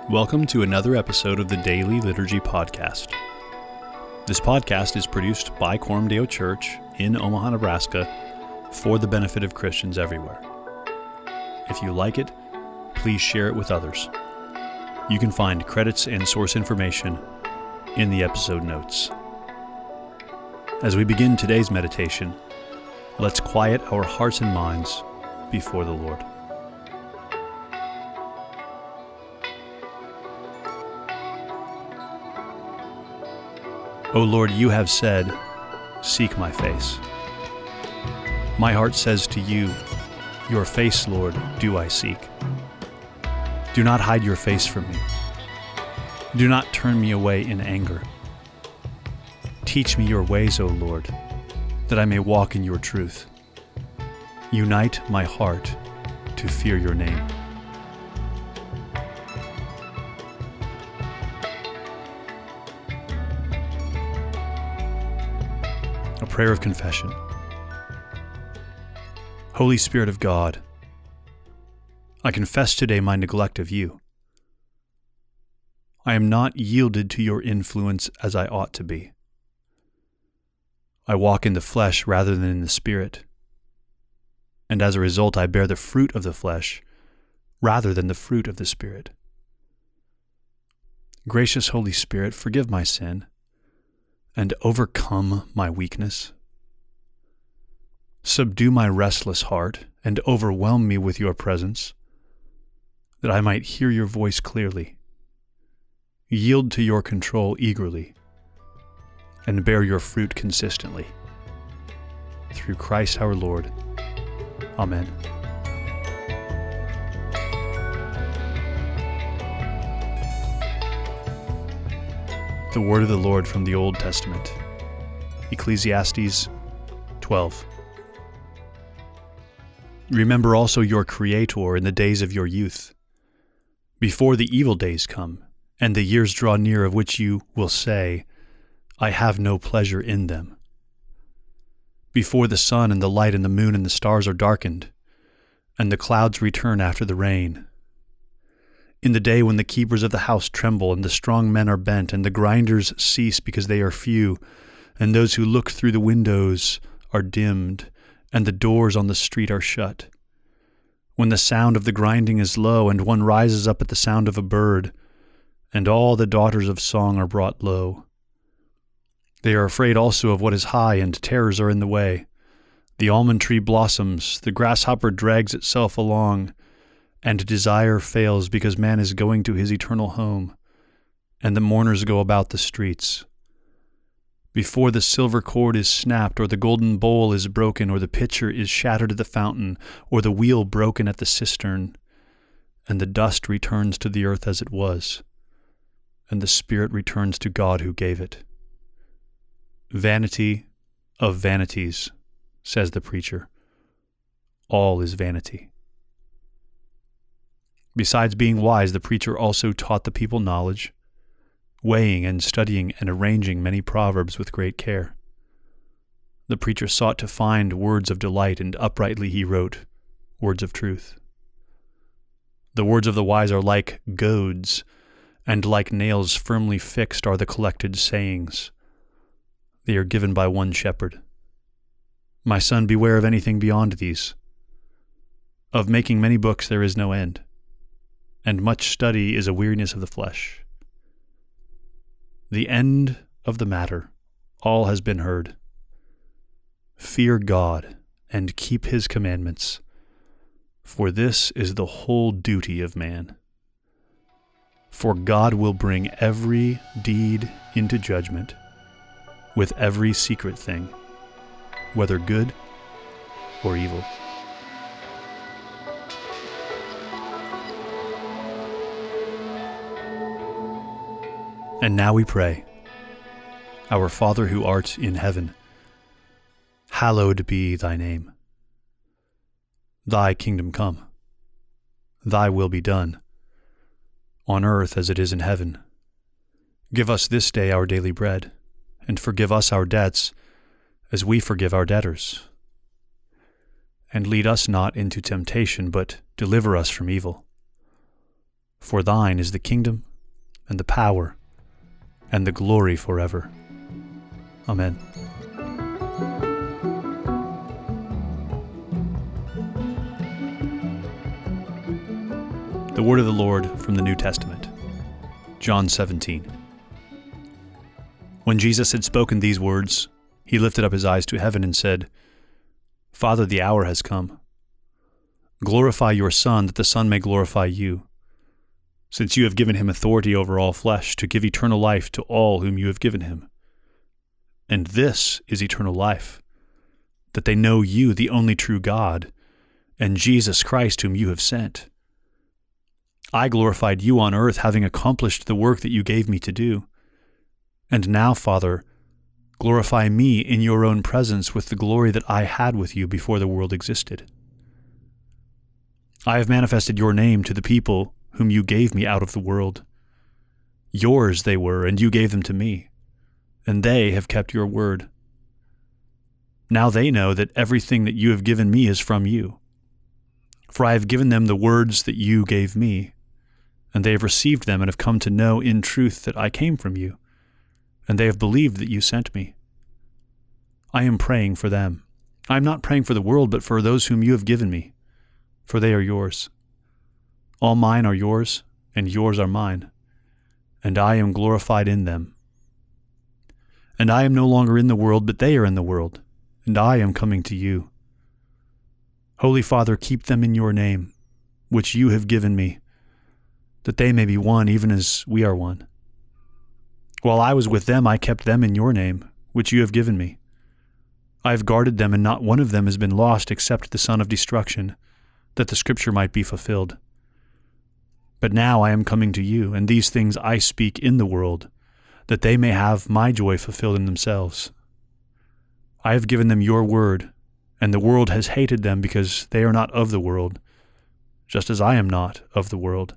Welcome to another episode of the Daily Liturgy Podcast. This podcast is produced by Coram Deo Church in Omaha, Nebraska, for the benefit of Christians everywhere. If you like it, please share it with others. You can find credits and source information in the episode notes. As we begin today's meditation, let's quiet our hearts and minds before the Lord. O Lord, you have said, "Seek my face." My heart says to you, "Your face, Lord, do I seek." Do not hide your face from me. Do not turn me away in anger. Teach me your ways, O Lord, that I may walk in your truth. Unite my heart to fear your name. A prayer of confession. Holy Spirit of God, I confess today my neglect of you. I am not yielded to your influence as I ought to be. I walk in the flesh rather than in the Spirit, and as a result I bear the fruit of the flesh rather than the fruit of the Spirit. Gracious Holy Spirit, forgive my sin and overcome my weakness. Subdue my restless heart and overwhelm me with your presence, that I might hear your voice clearly, yield to your control eagerly, and bear your fruit consistently. Through Christ our Lord. Amen. The word of the Lord from the Old Testament. Ecclesiastes 12. Remember also your Creator in the days of your youth, before the evil days come, and the years draw near of which you will say, I have no pleasure in them. Before the sun and the light and the moon and the stars are darkened, and the clouds return after the rain. In the day when the keepers of the house tremble, and the strong men are bent, and the grinders cease because they are few, and those who look through the windows are dimmed, and the doors on the street are shut. When the sound of the grinding is low, and one rises up at the sound of a bird, and all the daughters of song are brought low. They are afraid also of what is high, and terrors are in the way. The almond tree blossoms, the grasshopper drags itself along, and desire fails because man is going to his eternal home, and the mourners go about the streets. Before the silver cord is snapped, or the golden bowl is broken, or the pitcher is shattered at the fountain, or the wheel broken at the cistern, and the dust returns to the earth as it was, and the spirit returns to God who gave it. Vanity of vanities, says the preacher. All is vanity. Besides being wise, the preacher also taught the people knowledge, weighing and studying and arranging many proverbs with great care. The preacher sought to find words of delight, and uprightly he wrote words of truth. The words of the wise are like goads, and like nails firmly fixed are the collected sayings. They are given by one shepherd. My son, beware of anything beyond these. Of making many books there is no end, and much study is a weariness of the flesh. The end of the matter, all has been heard. Fear God and keep his commandments, for this is the whole duty of man. For God will bring every deed into judgment, with every secret thing, whether good or evil. And now we pray. Our Father who art in heaven, hallowed be thy name. Thy kingdom come. Thy will be done, on earth as it is in heaven. Give us this day our daily bread, and forgive us our debts, as we forgive our debtors. And lead us not into temptation, but deliver us from evil. For thine is the kingdom, and the power, and the glory forever. Amen. The word of the Lord from the New Testament, John 17. When Jesus had spoken these words, he lifted up his eyes to heaven and said, Father, the hour has come. Glorify your Son, that the Son may glorify you, since you have given him authority over all flesh, to give eternal life to all whom you have given him. And this is eternal life, that they know you, the only true God, and Jesus Christ, whom you have sent. I glorified you on earth, having accomplished the work that you gave me to do. And now, Father, glorify me in your own presence with the glory that I had with you before the world existed. I have manifested your name to the people whom you gave me out of the world. Yours they were, and you gave them to me, and they have kept your word. Now they know that everything that you have given me is from you. For I have given them the words that you gave me, and they have received them and have come to know in truth that I came from you, and they have believed that you sent me. I am praying for them. I am not praying for the world, but for those whom you have given me, for they are yours. All mine are yours, and yours are mine, and I am glorified in them. And I am no longer in the world, but they are in the world, and I am coming to you. Holy Father, keep them in your name, which you have given me, that they may be one even as we are one. While I was with them, I kept them in your name, which you have given me. I have guarded them, and not one of them has been lost except the son of destruction, that the scripture might be fulfilled. But now I am coming to you, and these things I speak in the world, that they may have my joy fulfilled in themselves. I have given them your word, and the world has hated them because they are not of the world, just as I am not of the world.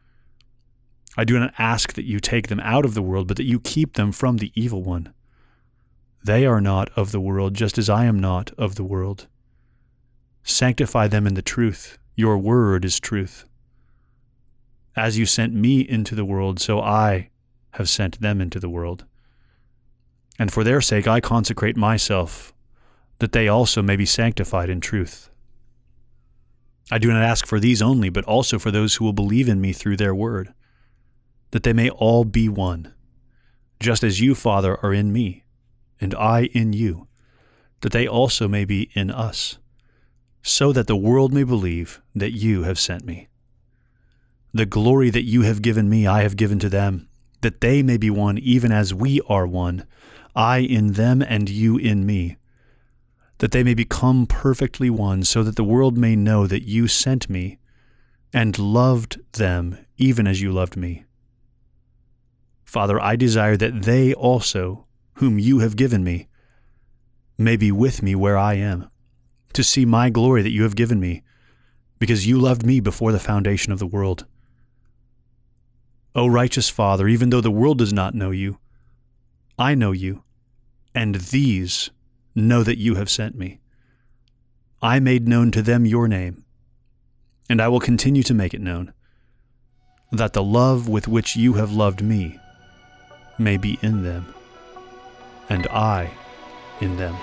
I do not ask that you take them out of the world, but that you keep them from the evil one. They are not of the world, just as I am not of the world. Sanctify them in the truth. Your word is truth. As you sent me into the world, so I have sent them into the world. And for their sake I consecrate myself, that they also may be sanctified in truth. I do not ask for these only, but also for those who will believe in me through their word, that they may all be one, just as you, Father, are in me, and I in you, that they also may be in us, so that the world may believe that you have sent me. The glory that you have given me I have given to them, that they may be one even as we are one, I in them and you in me, that they may become perfectly one, so that the world may know that you sent me and loved them even as you loved me. Father, I desire that they also, whom you have given me, may be with me where I am, to see my glory that you have given me, because you loved me before the foundation of the world. O righteous Father, even though the world does not know you, I know you, and these know that you have sent me. I made known to them your name, and I will continue to make it known, that the love with which you have loved me may be in them, and I in them.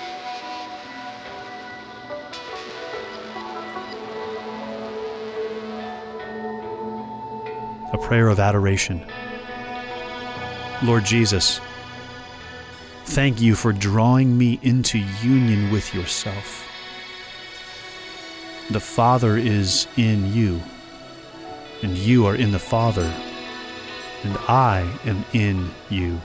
A prayer of adoration. Lord Jesus, thank you for drawing me into union with yourself. The Father is in you, and you are in the Father, and I am in you.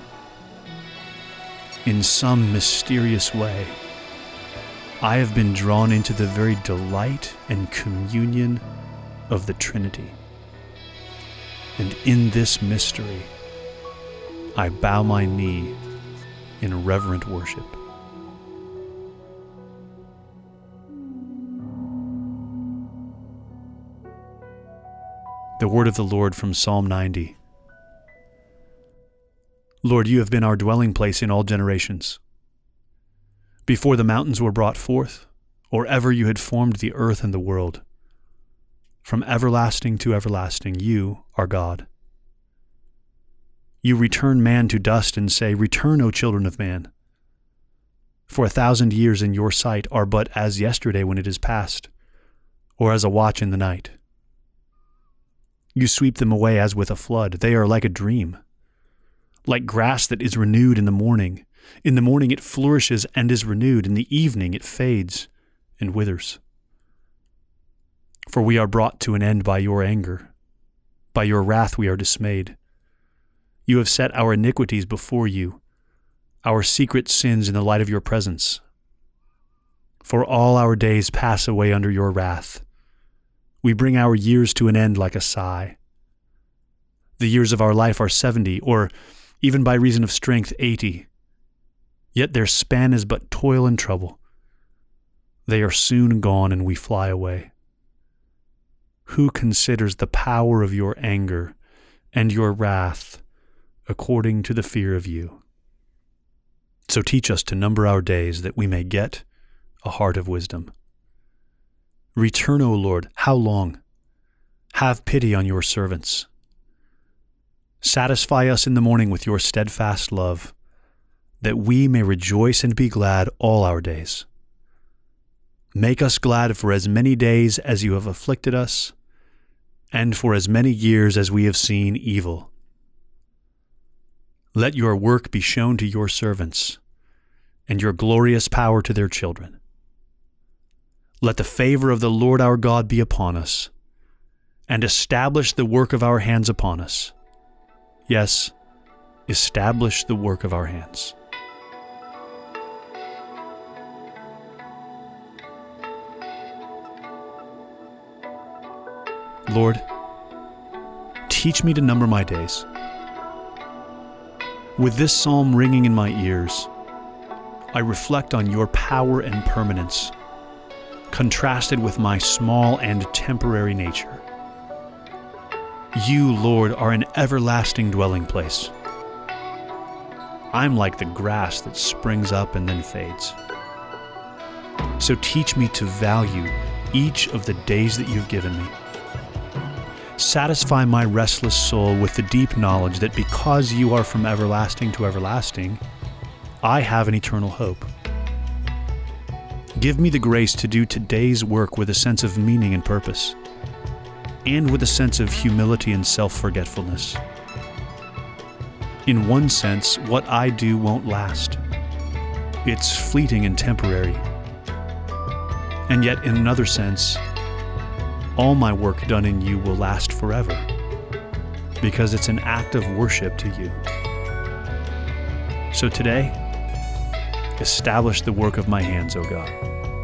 In some mysterious way, I have been drawn into the very delight and communion of the Trinity. And in this mystery, I bow my knee in reverent worship. The word of the Lord from Psalm 90. Lord, you have been our dwelling place in all generations. Before the mountains were brought forth, or ever you had formed the earth and the world, From everlasting to everlasting, you are God. You return man to dust and say, Return, O children of man. For 1,000 years in your sight are but as yesterday when it is past, or as a watch in the night. You sweep them away as with a flood. They are like a dream, like grass that is renewed in the morning. In the morning it flourishes and is renewed. In the evening it fades and withers. For we are brought to an end by your anger. By your wrath we are dismayed. You have set our iniquities before you, our secret sins in the light of your presence. For all our days pass away under your wrath. We bring our years to an end like a sigh. The years of our life are 70, or even by reason of strength 80. Yet their span is but toil and trouble. They are soon gone and we fly away. Who considers the power of your anger and your wrath according to the fear of you? So teach us to number our days that we may get a heart of wisdom. Return, O Lord, how long? Have pity on your servants. Satisfy us in the morning with your steadfast love, that we may rejoice and be glad all our days. Make us glad for as many days as you have afflicted us, and for as many years as we have seen evil. Let your work be shown to your servants, and your glorious power to their children. Let the favor of the Lord our God be upon us, and establish the work of our hands upon us. Yes, establish the work of our hands. Lord, teach me to number my days. With this psalm ringing in my ears, I reflect on your power and permanence, contrasted with my small and temporary nature. You, Lord, are an everlasting dwelling place. I'm like the grass that springs up and then fades. So teach me to value each of the days that you've given me. Satisfy my restless soul with the deep knowledge that because you are from everlasting to everlasting, I have an eternal hope. Give me the grace to do today's work with a sense of meaning and purpose, and with a sense of humility and self-forgetfulness. In one sense, what I do won't last. It's fleeting and temporary. And yet, in another sense, all my work done in you will last forever, because it's an act of worship to you. So today, establish the work of my hands, O God,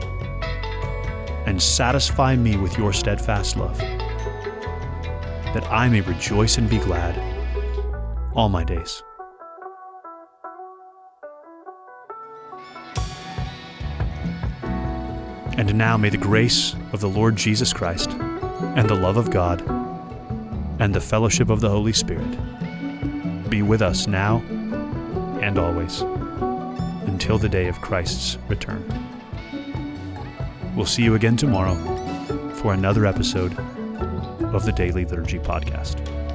and satisfy me with your steadfast love, that I may rejoice and be glad all my days. And now may the grace of the Lord Jesus Christ, and the love of God, and the fellowship of the Holy Spirit be with us now and always, until the day of Christ's return. We'll see you again tomorrow for another episode of the Daily Liturgy Podcast.